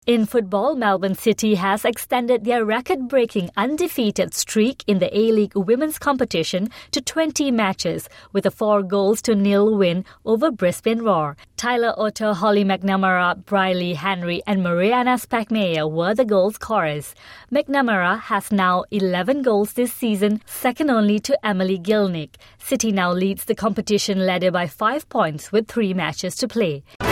In football, Melbourne City has extended their record-breaking undefeated streak in the A-League Women's competition to 20 matches, with a 4-0 win over Brisbane Roar. Tyler Otto, Holly McNamara, Briley Henry and Mariana Spackmeyer were the goal scorers. McNamara has now 11 goals this season, second only to Emily Gilnick. City now leads the competition ladder by 5 points with 3 matches to play.